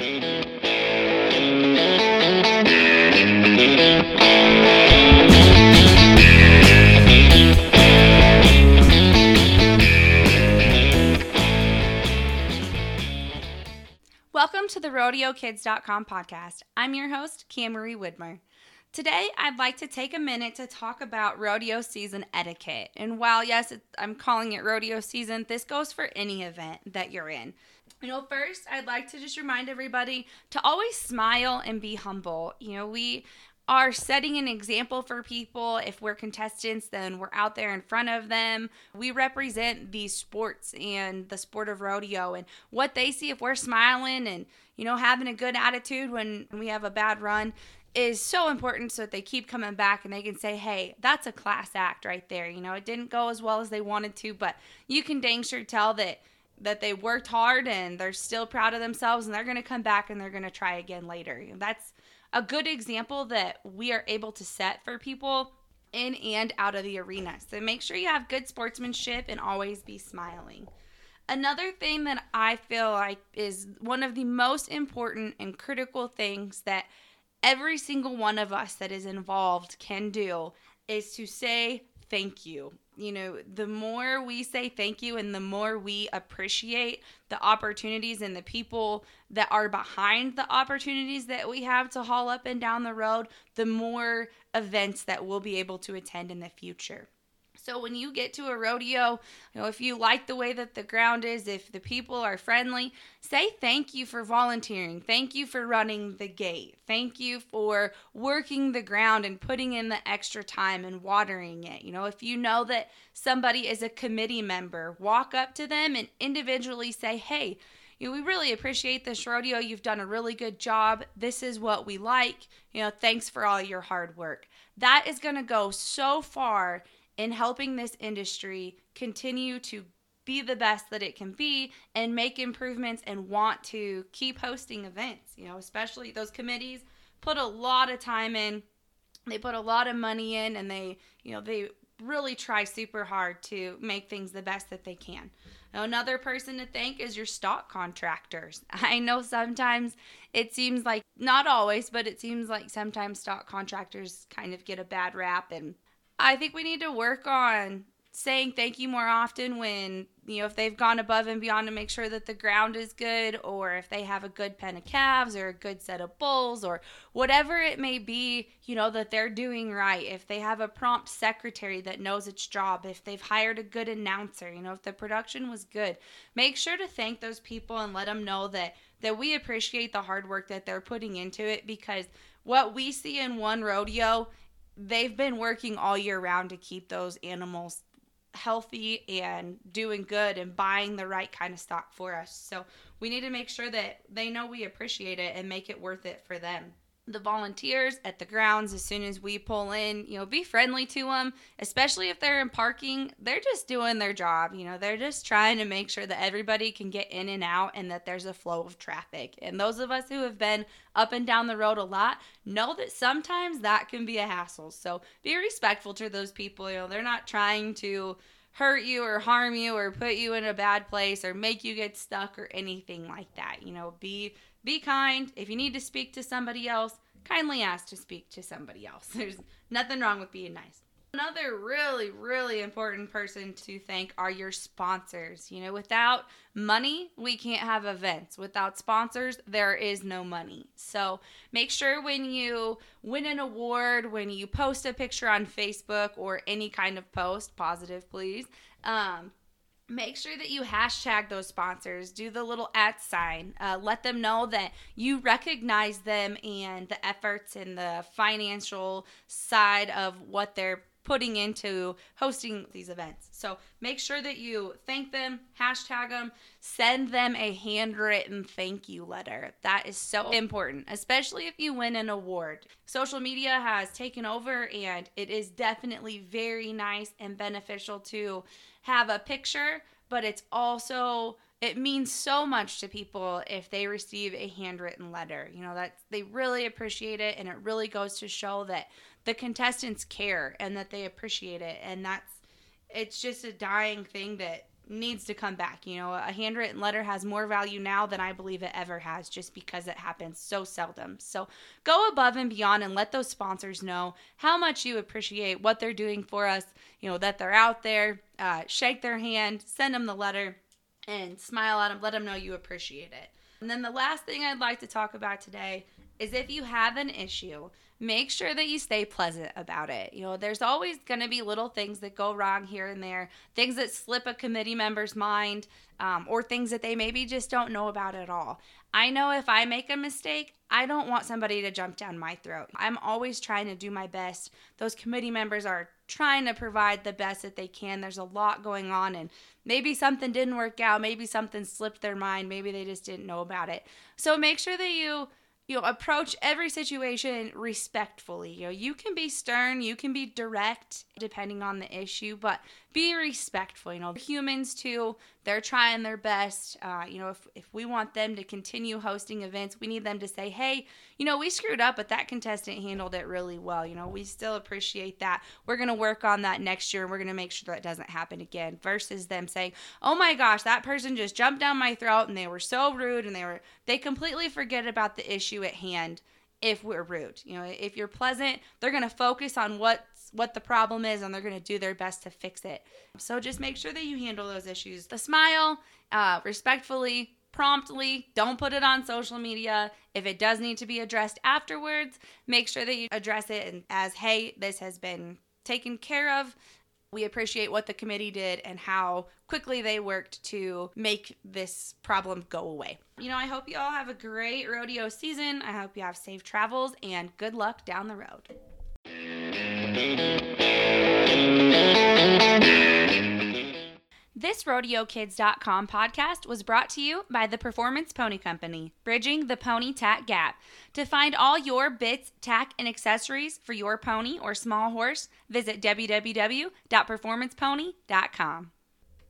Welcome to the RodeoKids.com podcast. I'm your host, Cam-Marie Widmer. Today, I'd like to take a minute to talk about rodeo season etiquette. And while, yes, I'm calling it rodeo season, this goes for any event that you're in. First, I'd like to just remind everybody to always smile and be humble. We are setting an example for people. If we're contestants, then we're out there in front of them. We represent these sports and the sport of rodeo, and what they see, if we're smiling and, having a good attitude when we have a bad run, is so important so that they keep coming back and they can say, hey, that's a class act right there. It didn't go as well as they wanted to, but you can dang sure tell that they worked hard and they're still proud of themselves and they're going to come back and they're going to try again later. That's a good example that we are able to set for people in and out of the arena. So make sure you have good sportsmanship and always be smiling. Another thing that I feel like is one of the most important and critical things that every single one of us that is involved can do is to say thank you. The more we say thank you and the more we appreciate the opportunities and the people that are behind the opportunities that we have to haul up and down the road, the more events that we'll be able to attend in the future. So when you get to a rodeo, if you like the way that the ground is, if the people are friendly, say thank you for volunteering. Thank you for running the gate. Thank you for working the ground and putting in the extra time and watering it. If you know that somebody is a committee member, walk up to them and individually say, hey, we really appreciate this rodeo. You've done a really good job. This is what we like. Thanks for all your hard work. That is going to go so far in helping this industry continue to be the best that it can be and make improvements and want to keep hosting events. Especially those committees put a lot of time in, they put a lot of money in, and they really try super hard to make things the best that they can. Another person to thank is your stock contractors. I know sometimes it seems like, not always, but it seems like sometimes stock contractors kind of get a bad rap, and I think we need to work on saying thank you more often when, if they've gone above and beyond to make sure that the ground is good, or if they have a good pen of calves or a good set of bulls or whatever it may be, that they're doing right. If they have a prompt secretary that knows its job, if they've hired a good announcer, if the production was good, make sure to thank those people and let them know that we appreciate the hard work that they're putting into it, because what we see in one rodeo, they've been working all year round to keep those animals healthy and doing good and buying the right kind of stock for us. So we need to make sure that they know we appreciate it and make it worth it for them. The volunteers at the grounds, as soon as we pull in, be friendly to them, especially if they're in parking. They're just doing their job. They're just trying to make sure that everybody can get in and out and that there's a flow of traffic. And those of us who have been up and down the road a lot know that sometimes that can be a hassle. So be respectful to those people. They're not trying to hurt you or harm you or put you in a bad place or make you get stuck or anything like that. Be kind. If you need to speak to somebody else, kindly ask to speak to somebody else. There's nothing wrong with being nice. Another really, really important person to thank are your sponsors. Without money, we can't have events. Without sponsors, there is no money. So make sure when you win an award, when you post a picture on Facebook or any kind of post, positive please, make sure that you hashtag those sponsors. Do the little @sign. Let them know that you recognize them and the efforts and the financial side of what they're putting into hosting these events. So make sure that you thank them, hashtag them, send them a handwritten thank you letter. That is so important, especially if you win an award. Social media has taken over, and it is definitely very nice and beneficial to have a picture, but it means so much to people if they receive a handwritten letter. That they really appreciate it, and it really goes to show that the contestants care and that they appreciate it. And it's just a dying thing that needs to come back. A handwritten letter has more value now than I believe it ever has, just because it happens so seldom. So go above and beyond and let those sponsors know how much you appreciate what they're doing for us, that they're out there. Shake their hand, send them the letter, and smile at them. Let them know you appreciate it. And then the last thing I'd like to talk about today is if you have an issue, make sure that you stay pleasant about it. There's always going to be little things that go wrong here and there, things that slip a committee member's mind, or things that they maybe just don't know about at all. I know if I make a mistake, I don't want somebody to jump down my throat. I'm always trying to do my best. Those committee members are trying to provide the best that they can. There's a lot going on, and maybe something didn't work out. Maybe something slipped their mind. Maybe they just didn't know about it. So make sure that you approach every situation respectfully. You can be stern, you can be direct, depending on the issue, but be respectful. Humans too, they're trying their best. If we want them to continue hosting events, we need them to say, hey, we screwed up, but that contestant handled it really well. We still appreciate that. We're going to work on that next year, and we're going to make sure that doesn't happen again, versus them saying, oh my gosh, that person just jumped down my throat and they were so rude, and they completely forget about the issue at hand. If we're rude, if you're pleasant, they're going to focus on what the problem is, and they're going to do their best to fix it. So just make sure that you handle those issues. The smile, respectfully, promptly. Don't put it on social media. If it does need to be addressed afterwards, make sure that you address it as, hey, this has been taken care of. We appreciate what the committee did and how quickly they worked to make this problem go away. I hope you all have a great rodeo season. I hope you have safe travels and good luck down the road. This RodeoKids.com podcast was brought to you by the Performance Pony Company, bridging the pony tack gap. To find all your bits, tack, and accessories for your pony or small horse, visit www.performancepony.com.